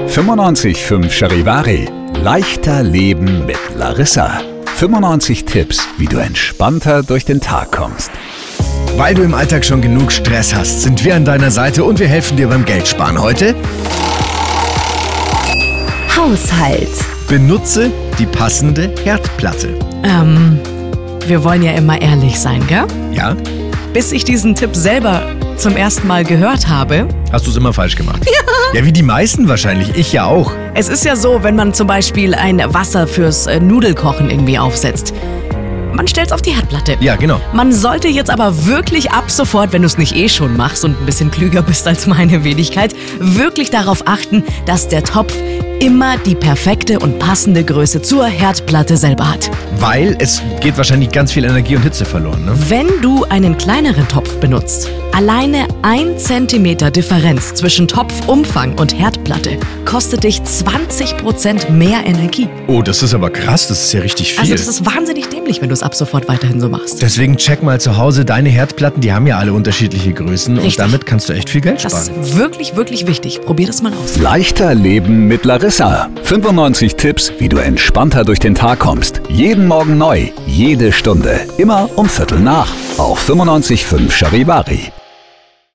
95.5 Charivari. Leichter Leben mit Larissa. 95 Tipps, wie du entspannter durch den Tag kommst. Weil du im Alltag schon genug Stress hast, sind wir an deiner Seite und wir helfen dir beim Geldsparen. Heute Haushalt. benutze die passende Herdplatte. Wir wollen ja immer ehrlich sein, gell? Ja? Bis ich diesen Tipp selber zum ersten Mal gehört habe. Hast du es immer falsch gemacht? Ja, wie die meisten wahrscheinlich. Ich ja auch. Es ist ja so, wenn man zum Beispiel ein Wasser fürs Nudelkochen irgendwie aufsetzt. Man stellt's auf die Herdplatte. Ja, genau. Man sollte jetzt aber wirklich ab sofort, wenn du es nicht eh schon machst und ein bisschen klüger bist als meine Wenigkeit, wirklich darauf achten, dass der Topf immer die perfekte und passende Größe zur Herdplatte selber hat. Weil es geht wahrscheinlich ganz viel Energie und Hitze verloren, ne? Wenn du einen kleineren Topf benutzt, alleine 1 Zentimeter Differenz zwischen Topfumfang und Herdplatte kostet dich 20% mehr Energie. Oh, das ist aber krass. Das ist ja richtig viel. Also das ist wahnsinnig dämlich, wenn du es ab sofort weiterhin so machst. Deswegen check mal zu Hause deine Herdplatten. Die haben ja alle unterschiedliche Größen. Richtig. Und damit kannst du echt viel Geld Das sparen. ist wirklich, wirklich wichtig. Probier das mal aus. Leichter Leben mit Larissa. 95 Tipps, wie du entspannter durch den Tag kommst. Jeden Morgen neu, jede Stunde. Immer um 7:45 auf 95.5 Charivari.